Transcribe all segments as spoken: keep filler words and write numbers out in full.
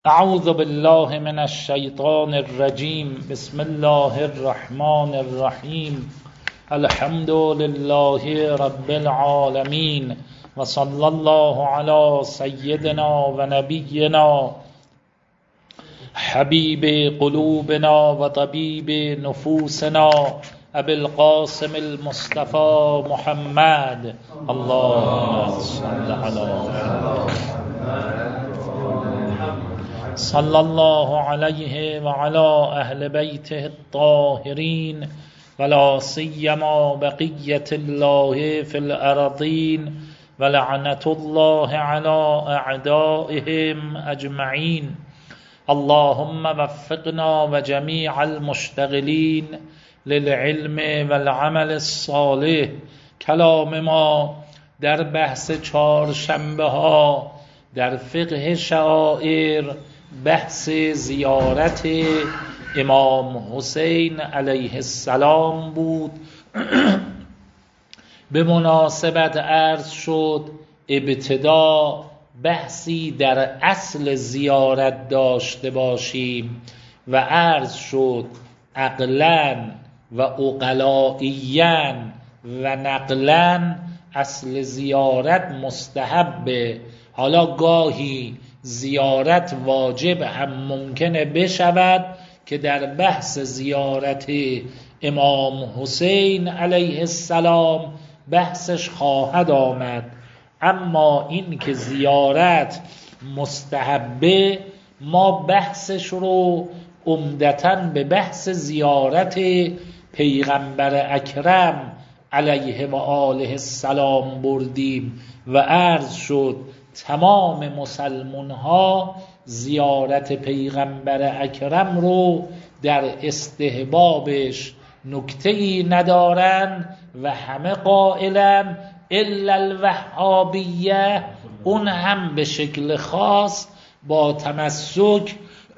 اعوذ بالله من الشیطان الرجیم. بسم الله الرحمن الرحیم. الحمد لله رب العالمین و صلی الله علی سیدنا و نبینا حبیب قلوبنا و طبیب نفوسنا ابی القاسم المصطفى محمد. اللهم صل علی محمد صلی الله علیه و علی اهل بیته الطاهرین ولا سیما بقیت الله فی الارضین و لعنت الله علی اعدائهم اجمعین. اللهم وفقنا و جمیع المشتغلین للعلم والعمل الصالح. کلام ما در بحث چهارشنبه ها در فقه شعائر بحث زیارت امام حسین علیه السلام بود. به مناسبت عرض شد ابتدا بحثی در اصل زیارت داشته باشیم و عرض شد عقلاً و عقلائیاً و نقلاً اصل زیارت مستحبه. حالا گاهی زیارت واجب هم ممکنه بشود که در بحث زیارت امام حسین علیه السلام بحثش خواهد آمد، اما این که زیارت مستحبه ما بحثش رو عمدتاً به بحث زیارت پیغمبر اکرم علیه و آله السلام بردیم و عرض شد تمام مسلمان ها زیارت پیغمبر اکرم رو در استحبابش نکته‌ای ندارن و همه قائلن الا الوهابیه، اون هم به شکل خاص با تمسک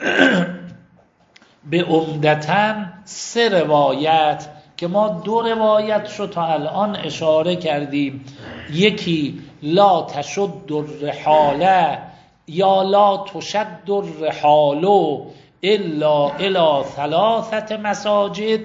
به عمدتاً سه روایت که ما دو روایت رو تا الان اشاره کردیم. یکی لا تشد الرحاله یا لا تشد الرحال الا الى ثلاثه مساجد.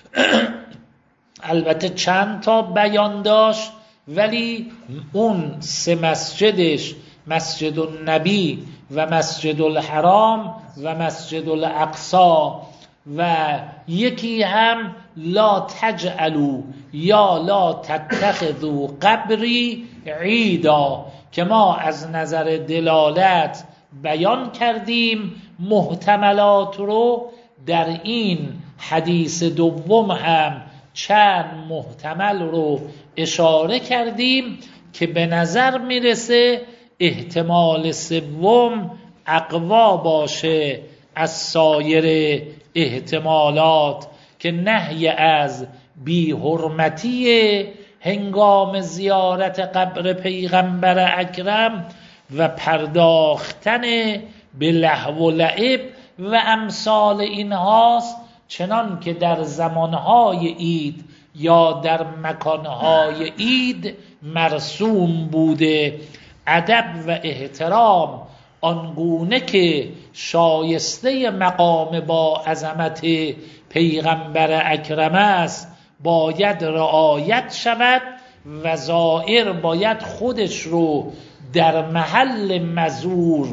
البته چند تا بیان داشت ولی اون سه مسجدش مسجد النبی و مسجد الحرام و مسجد الاقصی و یکی هم لا تجعلوا یا لا تتخذوا قبری عیدا که ما از نظر دلالت بیان کردیم. محتملات رو در این حدیث دوم هم چند محتمل رو اشاره کردیم که به نظر میرسه احتمال سوم اقوا باشه از سایر احتمالات که نهی از بی حرمتی هنگام زیارت قبر پیغمبر اکرم و پرداختن به لهو و لعب و امثال اینهاست، چنان که در زمانهای عید یا در مکانهای عید مرسوم بوده. ادب و احترام آنگونه که شایسته مقام با عظمت پیغمبر اکرم است باید رعایت شود و زائر باید خودش رو در محل مزور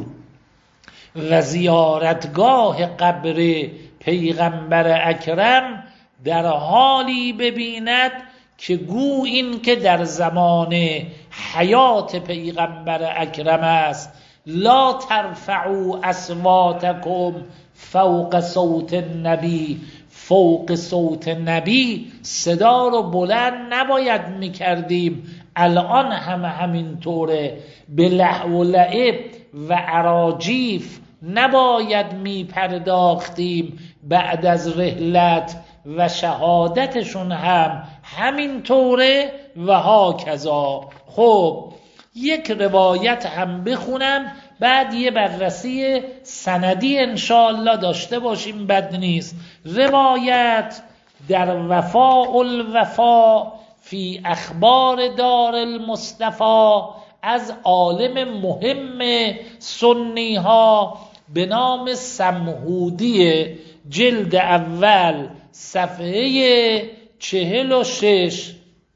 و زیارتگاه قبر پیغمبر اکرم در حالی ببیند که گو این که در زمان حیات پیغمبر اکرم است. لا ترفعوا اصواتکم فوق صوت النبی، فوق صوت نبی صدا رو بلند نباید میکردیم، الان هم همین طوره. به لهو و لعب و اراجیف نباید میپرداختیم، بعد از رحلت و شهادتشون هم همین طوره و ها کذا. خب یک روایت هم بخونم بعد یه بررسی سندی انشاءالله داشته باشیم، بد نیست. روایت در وفاء الوفا فی اخبار دار المصطفى از عالم مهم سنی ها به نام سمهودی، جلد اول صفحه چهل و شش.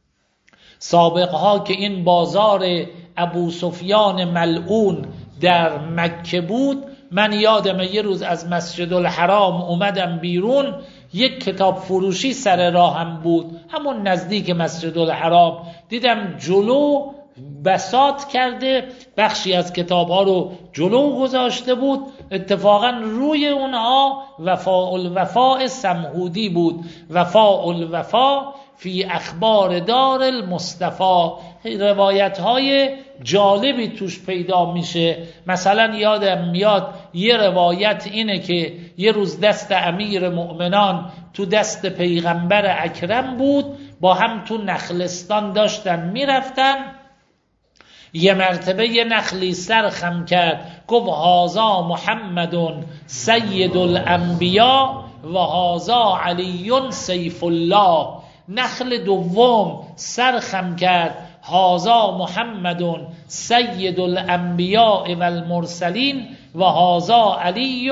سابقها که این بازار ابو سفیان ملعون در مکه بود، من یادمه یه روز از مسجد الحرام اومدم بیرون، یک کتاب فروشی سر راهم بود، همون نزدیک مسجد الحرام، دیدم جلو بساط کرده، بخشی از کتاب ها رو جلو گذاشته بود، اتفاقا روی اونها وفاء الوفاء سمهودی بود، وفاء الوفاء فی اخبار دار المصطفى. روایت های جالبی توش پیدا میشه. مثلا یادم میاد یه روایت اینه که یه روز دست امیر مؤمنان تو دست پیغمبر اکرم بود، با هم تو نخلستان داشتن میرفتن، یه مرتبه یه نخلی سر خم کرد، گفت هازا محمد سید الانبیا و هازا علی سیف الله. نخل دوم سر خم کرد، هازا محمد سید الانبیاء و المرسلین و هازا علی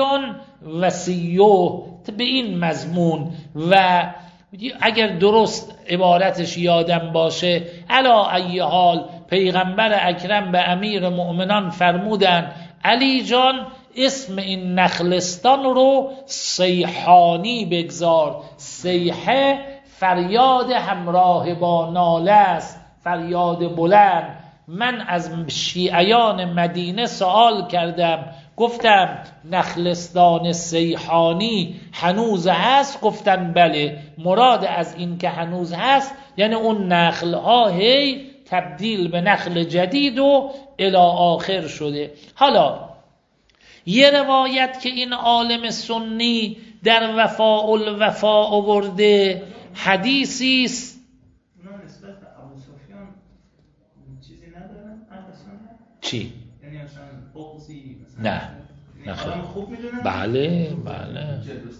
وصیه، به این مضمون. و اگر درست عبارتش یادم باشه، علا ای حال پیغمبر اکرم به امیر مؤمنان فرمودن علی جان اسم این نخلستان رو سیحانی بگذار. سیحه فریاد همراه با ناله است، فریاد بلند. من از شیعیان مدینه سوال کردم، گفتم نخلستان سیحانی هنوز هست؟ گفتن بله. مراد از این که هنوز هست یعنی اون نخل ها هی تبدیل به نخل جدید و الی آخر شده. حالا یه روایت که این عالم سنی در وفاء الوفاء آورده، حدیثی است. اونا نسبت به ابو سفیان چیزی ندارن؟ چی؟ یعنی اصلا بغضی مثلا؟ نه نه خب خوب میدونن؟ بله بله.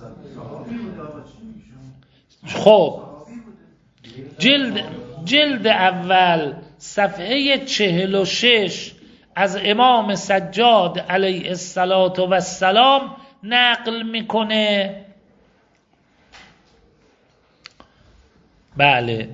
خب جلد جلد اول صفحه چهل و شش از امام سجاد علیه السلام نقل میکنه. بله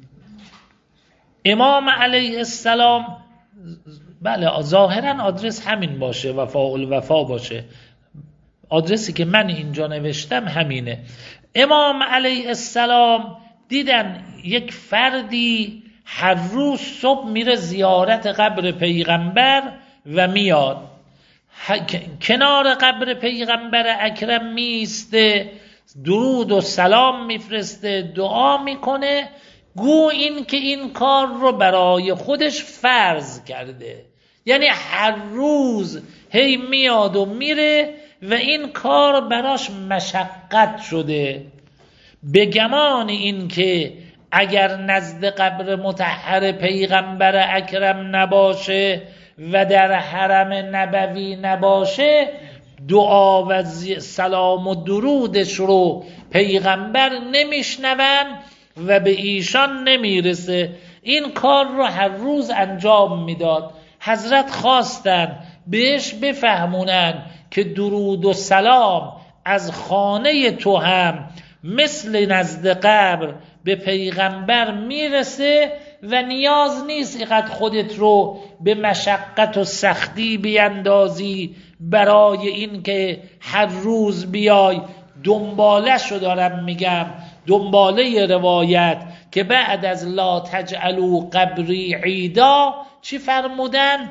امام علیه السلام، بله ظاهرا آدرس همین باشه، وفاء الوفا باشه، آدرسی که من اینجا نوشتم همینه. امام علیه السلام دیدن یک فردی هر روز صبح میره زیارت قبر پیغمبر و میاد کنار قبر پیغمبر اکرم میسته، درود و سلام میفرسته، دعا میکنه، گو این که این کار رو برای خودش فرض کرده، یعنی هر روز هی میاد و میره و این کار براش مشقت شده. به گمان این که اگر نزد قبر مطهر پیغمبر اکرم نباشه و در حرم نبوی نباشه، دعا و سلام و درودش رو پیغمبر نمیشنون و به ایشان نمیرسه. این کار رو هر روز انجام میداد. حضرت خواستن بهش بفهمونن که درود و سلام از خانه تو هم مثل نزد قبر به پیغمبر میرسه و نیاز نیست اینقدر خودت رو به مشقت و سختی بیندازی برای این که هر روز بیای. دنباله شو دارم میگم، دنباله روایت که بعد از لا تجعلوا قبری عیدا چی فرمودن؟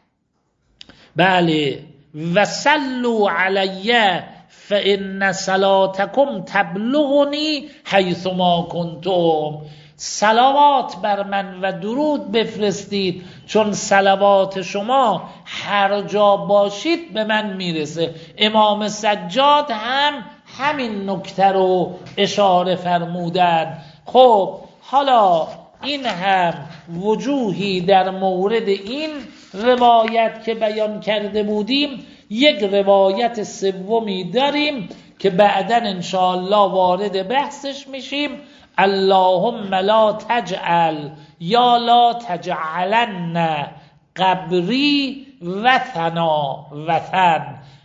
بله و صلوا علی فان صلاتکم تبلغنی حیث ما کنتم. صلوات بر من و درود بفرستید چون صلوات شما هر جا باشید به من میرسه. امام سجاد هم همین نکته رو اشاره فرمودن. خب حالا این هم وجوهی در مورد این روایت که بیان کرده بودیم. یک روایت سومی داریم که بعداً انشاءالله وارد بحثش میشیم. اللهم لا تجعل یا لا تجعلن قبری وثنا وثن.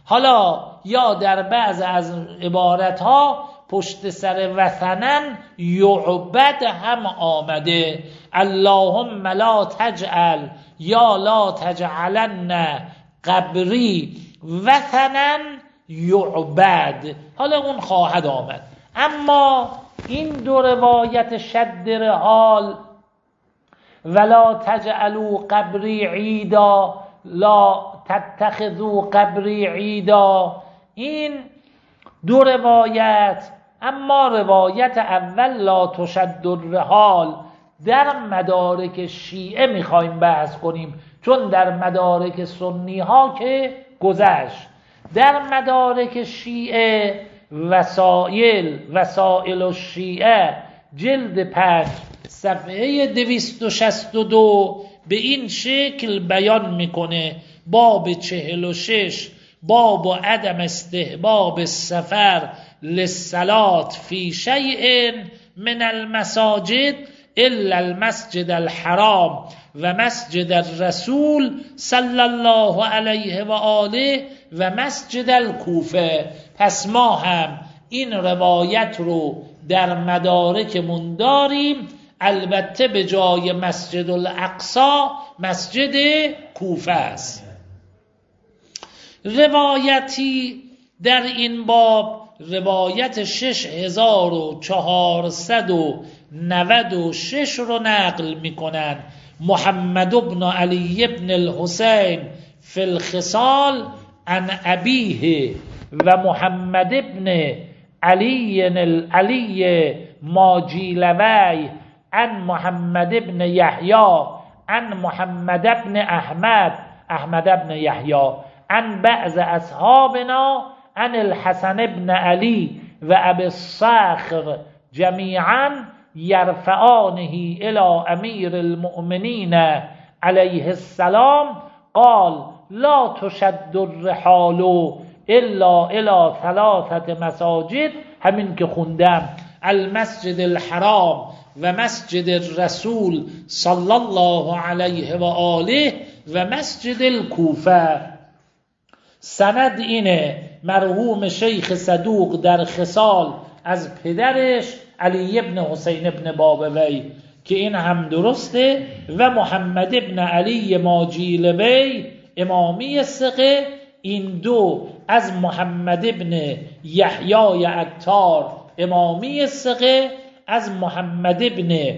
حالا یا در بعض از عبارتها پشت سر وثنن یعبد هم آمده. اللهم لا تجعل یا لا تجعلن قبری وثنن یعبد، حالا اون خواهد آمد. اما این دو روایت شد رحال ولا تجعلوا قبری عیدا لا تتخذوا قبری عیدا، این دو روایت، اما روایت اول لا تشد الرحال در مدارک شیعه میخوایم بحث کنیم، چون در مدارک سنی ها که گذشت. در مدارک شیعه وسائل وسائل الشیعه جلد پنج صفحه دویست و شصت و دو به این شکل بیان میکنه. باب چهل و شش، باب عدم استحباب السفر للصلاة فی شیء من المساجد الا المسجد الحرام و مسجد الرسول صلی الله علیه و آله و مسجد الکوفه. پس ما هم این روایت رو در مدارکمون داریم، البته به جای مسجد الاقصی مسجد کوفه است. روایتی در این باب روایت شش هزار و چهارصد و نود و شش رو نقل میکنن. محمد بن علی بن الحسین فی الخصال عن ابیه و محمد بن علی علی ماجیلوی عن محمد بن یحیی عن محمد بن احمد احمد بن یحیی عن بعض اصحابنا عن الحسن بن علی و ابی الصخر جمیعا یرفعانه الى امیر المؤمنین علیه السلام قال لا تشد الرحال الا الى ثلاثه مساجد، همین که خوندم، المسجد الحرام و مسجد الرسول صلی الله علیه و آله و مسجد الکوفه. سند اینه، مرحوم شیخ صدوق در خصال از پدرش علی ابن حسین ابن بابوی که این هم درسته و محمد ابن علی ماجیلوی امامی ثقه، این دو از محمد ابن یحیی عطار امامی ثقه از محمد ابن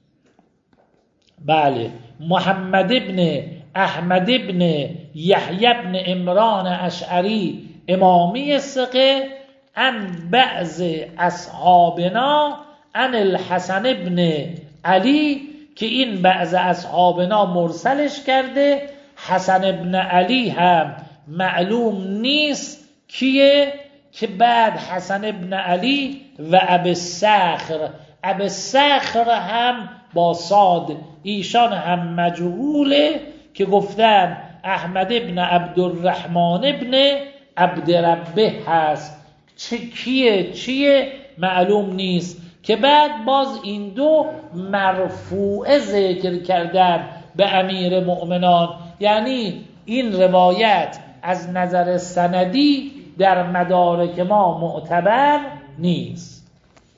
بله محمد ابن احمد ابن یحیی ابن عمران اشعری امامی ثقه عن بعض اصحابنا عن الحسن ابن علی که این بعض اصحابنا مرسلش کرده. حسن ابن علی هم معلوم نیست کیه، که بعد حسن ابن علی و ابی الصخر، ابی الصخر هم با صاد، ایشان هم مجهوله که گفتن احمد ابن عبدالرحمن ابن عبدربه هست، چه کیه چیه معلوم نیست، که بعد باز این دو مرفوعه ذکر کردن به امیر مؤمنان. یعنی این روایت از نظر سندی در مدارک ما معتبر نیست.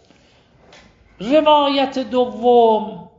روایت دوم،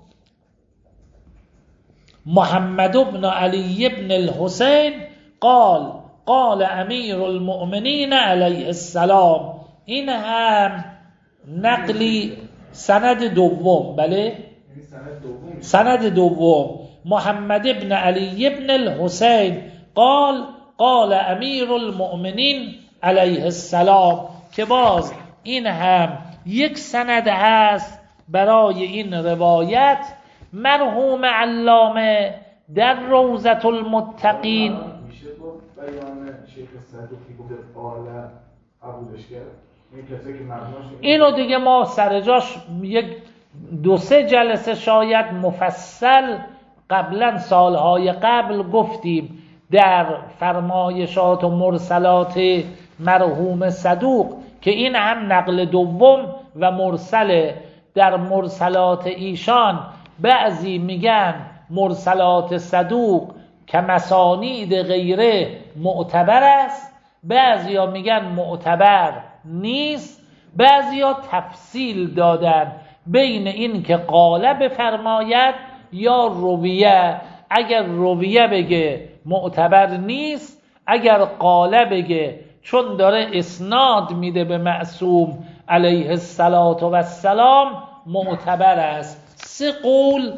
محمد بن علی بن الحسین قال قال امیر المؤمنین علیه السلام، این هم نقلی سند دوم، بله سند دوم، محمد بن علی بن الحسین قال قال امیر المؤمنین علیه السلام، که باز این هم یک سند هست برای این روایت. مرحوم علامه در روضة المتقین میشه گفت بیان شیخ صدوقی گفته قال قبولش کرد، این کسی که معناش اینو دیگه ما سر جاش یک دو سه جلسه شاید مفصل قبلا سالهای قبل گفتیم در فرمایشات و مرسلات مرحوم صدوق که این هم نقل دوم و مرسله. در مرسلات ایشان بعضی میگن مرسلات صدوق که مسانید غیره معتبر است، بعضیا میگن معتبر نیست، بعضیا تفصیل دادن بین این که قاله بفرماید یا رویه. اگر رویه بگه معتبر نیست، اگر قاله بگه چون داره اسناد میده به معصوم علیه الصلاة و السلام معتبر است. سه قول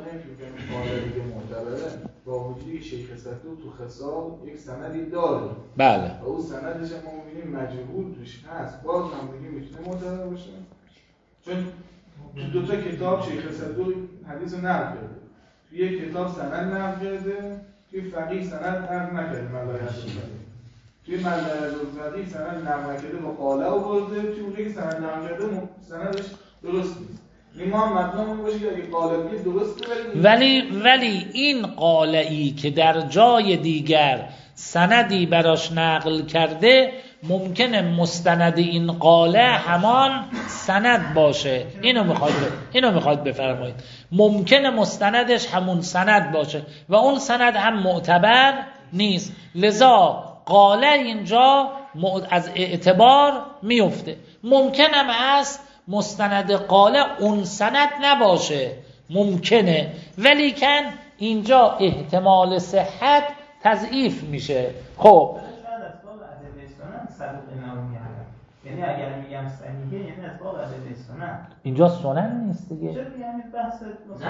با وجودی شیخ صدوق تو خصال یک سندی داره، بله، و اون سندش ما می‌بینیم مجهول توش هست، باز هم میگیم میتونه معتبر باشه، چون تو دو تا کتاب شیخ صدوق حدیث رو نقل کرده، تو یک کتاب سند نقل کرده، توی فقیه سند نقل نکرده، مدارج الفقیه توی مدارج الفقیه سند نقل نکرده با قاله آورده، توی اونجایی که سند نقل کرده سندش درست نیست. این ما مطمئن باشه که اگه قالبی درسته، ولی ولی این قالعی که در جای دیگر سندی براش نقل کرده ممکنه مستند این قاله همان سند باشه. اینو میخواد اینو میخواد بفرمایید، ممکنه مستندش همون سند باشه و اون سند هم معتبر نیست، لذا قاله اینجا از اعتبار میفته. ممکن هم هست مستند قاله اون سند نباشه، ممکنه، ولی کن اینجا احتمال صحت تضعیف میشه. خب یعنی اگر میگم صحیحه یعنی از باب ادله سنن، اینجا سنن نیست دیگه. چرا یعنی بحث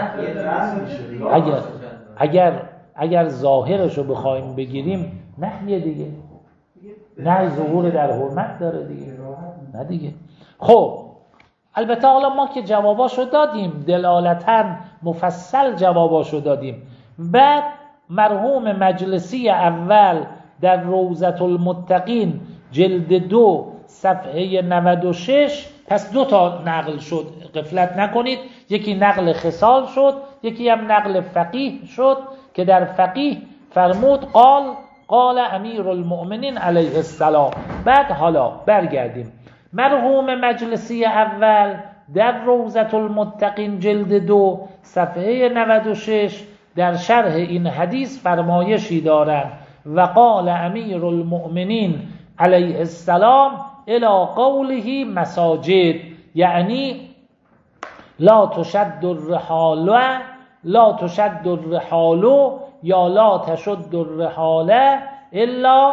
نه اگر اگر اگر ظاهرشو بخوایم بگیریم نحیه دیگه، نه ظهور در حرمت داره دیگه، نه دیگه. خب البته حالا ما که جواباشو دادیم، دلالتاً مفصل جواباشو دادیم. بعد مرحوم مجلسی اول در روضة المتقین جلد دو صفحه نود و شش، پس دو تا نقل شد، غفلت نکنید، یکی نقل خصال شد، یکی هم نقل فقیه شد که در فقیه فرمود قال قال امیر المؤمنین علیه السلام. بعد حالا برگردیم، مرحوم مجلسی اول در روضة المتقین جلد دو صفحه نود و شش در شرح این حدیث فرمایشی دارند و قال امیر المؤمنین علیه السلام الی قوله مساجد، یعنی لا تشد الرحال لا تشد الرحال یا لا تشد الرحال الا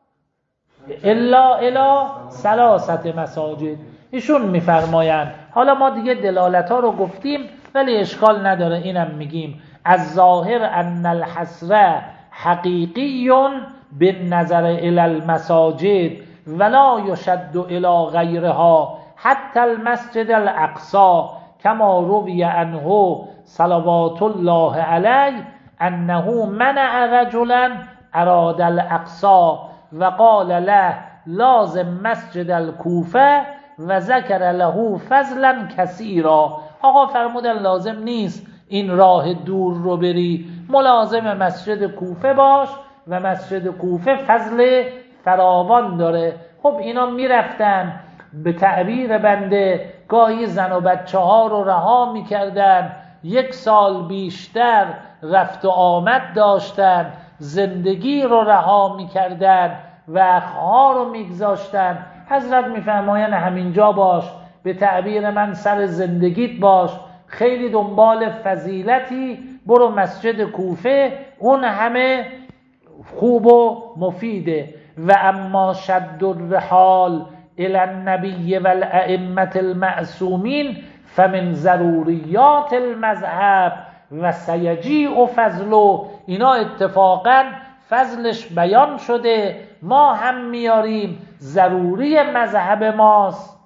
الا الا ثلاثه مساجد. ایشون میفرمایند، حالا ما دیگه دلالت ها رو گفتیم ولی اشکال نداره اینم میگیم، از ظاهر ان الحصر حقیقی بالنظر الى المساجد ولا يشد الى غیرها حتی المسجد الاقصى کما روی عنه صلوات الله علیه انه منع رجلا اراد الاقصى و قال له لازم مسجد الکوفه و ذکر له فضلا کثیرا. آقا فرمودن لازم نیست این راه دور رو بری، ملازم مسجد کوفه باش و مسجد کوفه فضل فراوان داره. خب اینا میرفتن به تعبیر بنده گاهی زن و بچه ها رو رها میکردن، یک سال بیشتر رفت و آمد داشتن، زندگی رو رها میکردن، وقتها رو میگذاشتن. حضرت میفرماین همینجا باش، به تعبیر من سر زندگیت باش، خیلی دنبال فضیلتی برو مسجد کوفه، اون همه خوب و مفیده. و اما شد الرحال الى النبی و الائمه المعصومین فمن ضروریات المذهب و سیجیء فضل. اینا اتفاقا فضلش بیان شده، ما هم میاریم، ضروری مذهب ماست.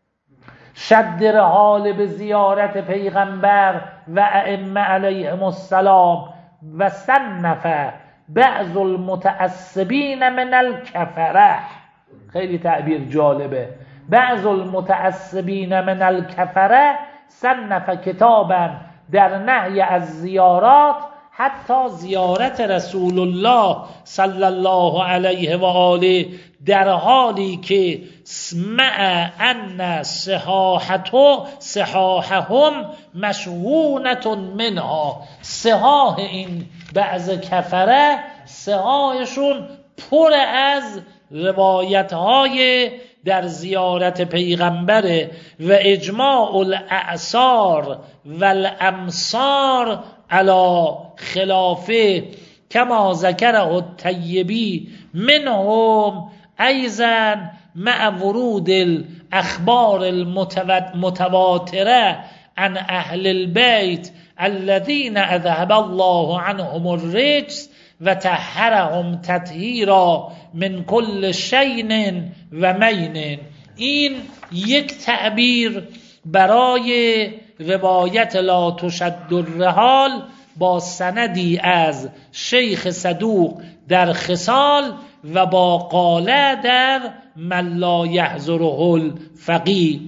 شد رحال به زیارت پیغمبر و ائمه علیهم السلام و صنف بعض المتعصبین من الکفره. خیلی تعبیر جالبه. بعض المتعصبین من الکفره صنف کتابا در نهی از زیارات، حتی زیارت رسول الله صلی الله علیه و آله در حالی که سمع ان صحاحتو صحاحهم مشهونت منها. صحاح این بعض کفره، صحاحشون پر از روایت های در زیارت پیغمبره و اجماع الاعصار و الامصار علی خلافه کما ذکره الطیبی منهم ایضا مع ورود الاخبار المتواتره عن اهل البيت الذين اذهب الله عنهم الرجس و طهرهم تطهیرا من کل شین و مین. این یک تعبیر برای روایت لا تشد الرحال با سندی از شیخ صدوق در خصال و با قاله در من لا یحضره الفقیه.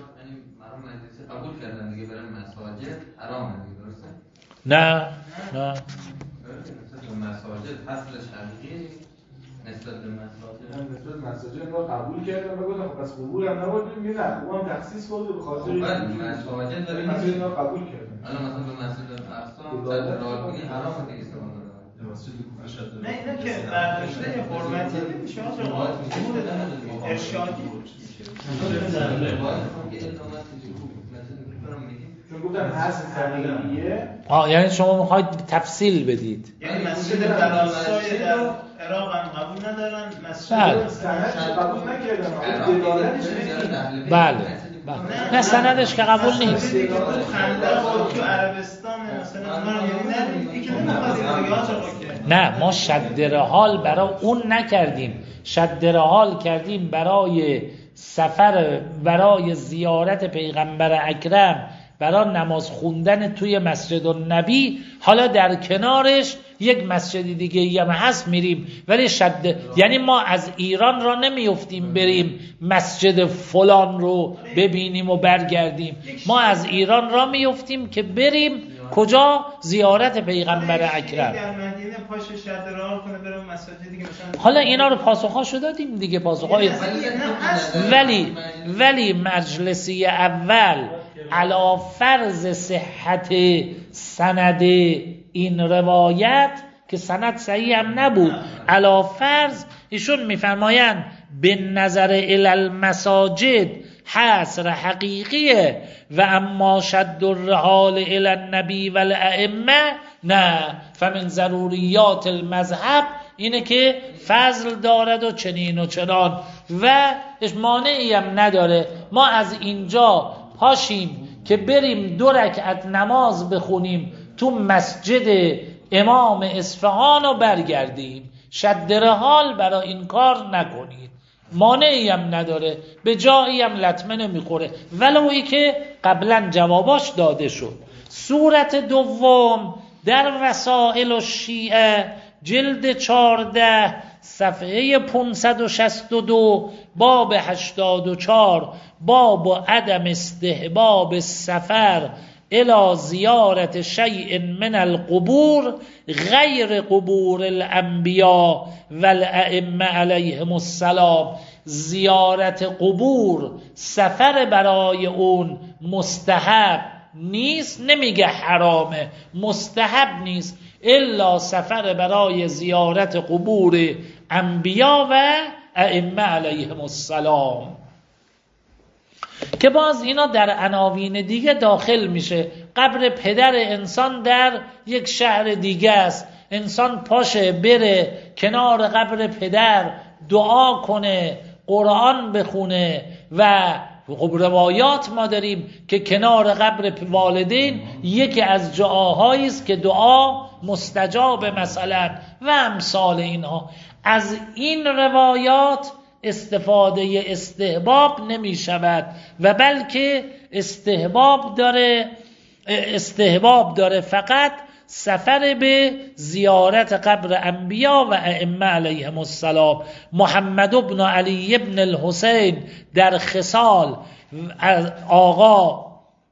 نه نه مساجد اصلش حقیقی نسبت به مساجد نسبت به مساجد رو قبول کردم و گفتم خب پس قبول هم نبود میگه نه اون هم تخصیص کرده به خاطر مساجد داریم مساجد رو قبول کردم. الان مثلا به مسجد اقصا صد راهگونی حرامه دیگه استفاده کنه. نه اینا که برداشته حرمتی نمیشه آقا ارشادی چون گفتن هست زمینیه. آه یعنی شما میخواید تفصیل بدید. یعنی مسجد بلاسای در عراق هم قبول ندارن، مسجد سندش قبول نکردن، دلالتش نمیدن. بله بله نه سندش که قبول نیست. خندق تو عربستان مثلا اونا رو یعنی ندید دیگه نمیخواد. نه ما شد رحال برای اون نکردیم، شد رحال کردیم برای سفر، برای زیارت پیغمبر اکرم، برای نماز خوندن توی مسجد النبی. حالا در کنارش یک مسجد دیگه هم هست میریم، ولی شد یعنی ما از ایران را نمیفتیم بریم مسجد فلان رو ببینیم و برگردیم. ما از ایران را میفتیم که بریم کجا؟ زیارت پیغمبر اکرم. در مدینه پاش شد راه کنه بره مسجد دیگه مثلا. حالا اینا رو پاسخاشو دادیم دیگه، پاسخای ولی ولی مجلسی اول علی فرض صحت سند این روایت که سند صحیح هم نبود، علی فرض ایشون میفرمایند به نظر الی المساجد حصر حقیقیه و اما شد الرحال الی النبی و الائمه نه، فمن ضروریات المذهب اینه که فضل دارد و چنین و چنان و مانعی هم نداره ما از اینجا پاشیم که بریم دو رکعت نماز بخونیم تو مسجد امام اصفهان و برگردیم. شد رحال برای این کار نکنید، مانعی هم نداره، به جایی هم لطمه نمیخوره، ولوی که قبلا جواباش داده شد. صورت دوم در وسائل الشیعه جلد چهارده صفحه پانصد و شصت و دو باب هشتاد و چهار باب عدم استحباب السفر الى زیارت شیء من القبور غیر قبور الانبیاء و الائمه علیهم السلام. زیارت قبور سفر برای اون مستحب نیست، نمیگه حرامه، مستحب نیست، الا سفر برای زیارت قبور انبیا و ائمه علیهم السلام که باز اینا در عناوین دیگه داخل میشه. قبر پدر انسان در یک شهر دیگه است، انسان پاشه بره کنار قبر پدر دعا کنه، قرآن بخونه و خب روایات ما داریم که کنار قبر والدین یکی از دعاهایی است که دعا مستجاب مثلا و امثال اینها. از این روایات استفاده استحباب نمی شود و بلکه استحباب داره استحباب داره فقط سفر به زیارت قبر انبیا و ائمه علیهم السلام. محمد ابن علی ابن الحسین در خصال آقا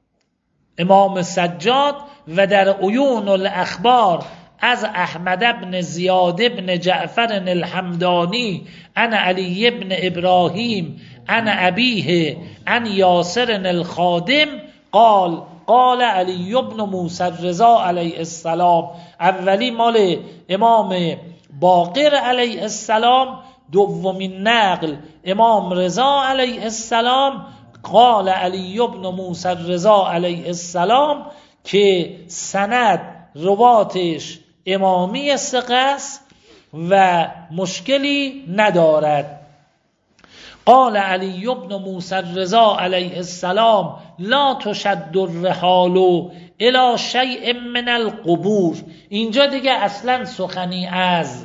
امام سجاد و در عیون الاخبار از احمد ابن زیاد ابن جعفر الحمدانی عن علی ابن ابراهیم عن ابیه عن یاسر الخادم قال قال علی ابن موسی الرضا علیه السلام. اولی مال امام باقر علیه السلام، دومین نقل امام رضا علیه السلام، قال علی بن موسی رضا علیه السلام، که سند رواتش امامی ثقه است و مشکلی ندارد. قال علی بن موسی رضا علیه السلام لا تشد الرحال الی شیء من القبور. اینجا دیگه اصلا سخنی از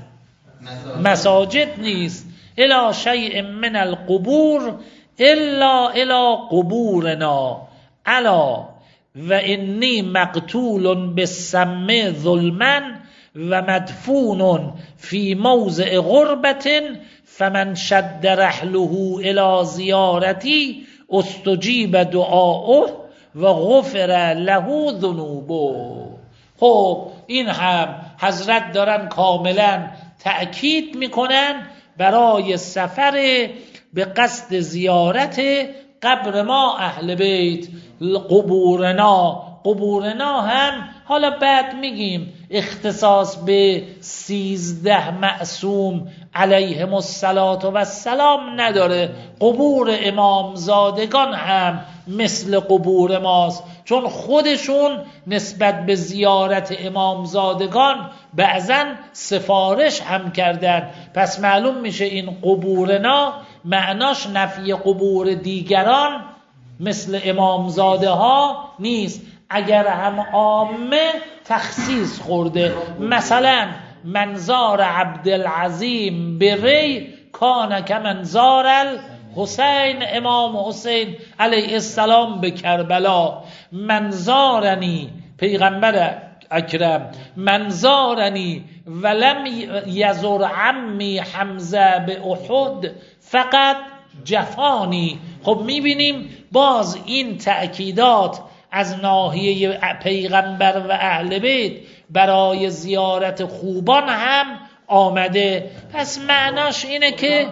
مساجد نیست. الی شیء من القبور الا الی قبورنا الا و انی مقتول بالسم ظلما و مدفون فی موضع غربت فمن شد رحله الی زیارتی استجیب دعاؤه و غفر له ذنوبه. خب این هم حضرت دارن کاملا تأکید میکنن برای سفر به قصد زیارت قبر ما اهل بیت. قبورنا، قبورنا هم حالا بعد میگیم اختصاص به سیزده معصوم علیهم الصلاة و السلام نداره. قبور امامزادگان هم مثل قبور ماست، چون خودشون نسبت به زیارت امامزادگان بعضا سفارش هم کردن. پس معلوم میشه این قبورنا معناش نفی قبور دیگران مثل امامزاده ها نیست. اگر هم عامه تخصیص خورده، مثلا منظار عبدالعظیم به ری کان که منظار الحسین، امام حسین علیه السلام به کربلا. منظارنی، پیغمبر اکرم، منظارنی ولم یزر عمی حمزه به احد فقط جفانی. خب میبینیم باز این تأکیدات از ناحیه پیغمبر و اهل بیت برای زیارت خوبان هم آمده. پس معناش اینه که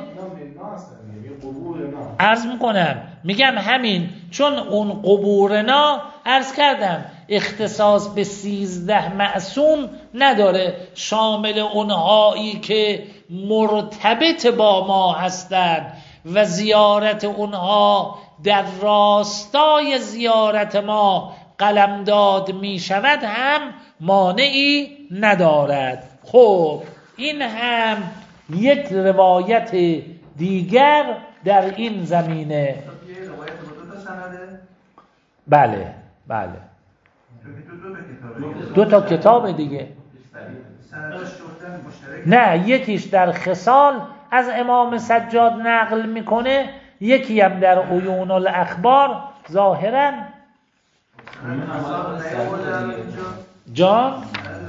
عرض میکنم، میگم همین، چون اون قبورنا عرض کردم اختصاص به سیزده معصوم نداره، شامل اونهایی که مرتبط با ما هستند و زیارت اونها در راستای زیارت ما قلمداد می شود هم مانعی ندارد. خب این هم یک روایت دیگر در این زمینه. بله بله دو تا کتاب دیگه. نه، یکیش در خصال از امام سجاد نقل میکنه، یکی هم در عیون الاخبار. ظاهرا جان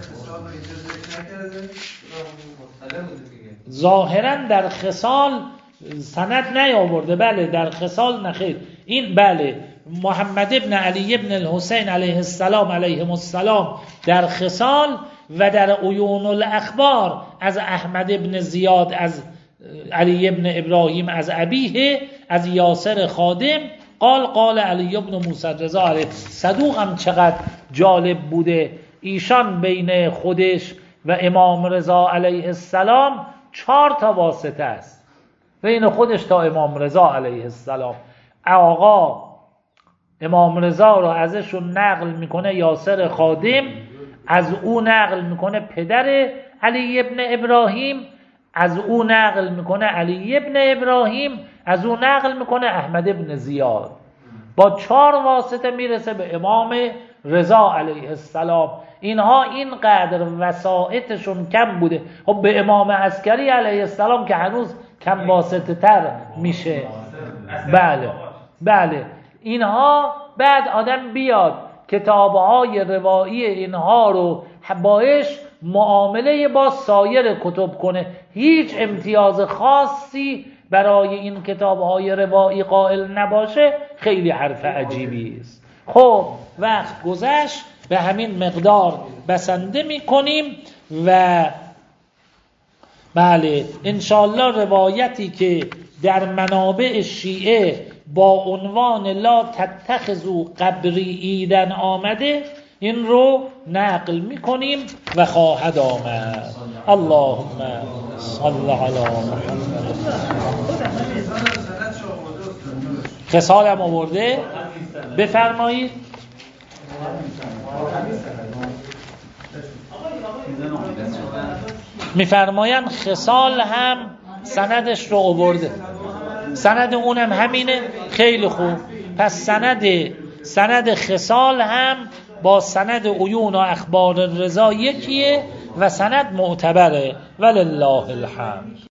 ظاهرا در خصال سند نیاورده. بله در خصال نخیر. این بله محمد ابن علی ابن الحسین علیه السلام علیهم السلام در خصال و در عیون الاخبار از احمد ابن زیاد از علی ابن ابراهیم از ابیه از یاسر خادم قال قال علی ابن موسی رضا علیه. صدوق هم چقدر جالب بوده، ایشان بین خودش و امام رضا علیه السلام چهار تا واسطه است، بین خودش تا امام رضا علیه السلام. آقا امام رضا رو ازشون نقل میکنه یاسر خادم، از او نقل میکنه پدر علی ابن ابراهیم، از او نقل میکنه علی ابن ابراهیم، از او نقل میکنه احمد ابن زیاد. با چهار واسطه میرسه به امام رضا علیه السلام. اینها اینقدر وسائطشون کم بوده. خب به امام عسکری علیه السلام که هنوز کم واسطه تر میشه. بله بله اینها بعد آدم بیاد کتابهای روایی اینها رو باش معامله با سایر کتب کنه، هیچ امتیاز خاصی برای این کتابهای روایی قائل نباشه، خیلی حرف عجیبی است. خب وقت گذشت، به همین مقدار بسنده میکنیم و بله انشالله روایتی که در منابع شیعه با عنوان لا تتخذوا قبری عیدن آمده این رو نقل میکنیم و خواهد آمد. اللهم صل علی محمد. خصال هم آورده؟ بفرمایید. میفرمایم خصال هم سندش رو آورده، سند اونم همینه. خیلی خوب، پس سند سند خصال هم با سند عیون و اخبار رضا یکیه و سند معتبره. ولله الحمد.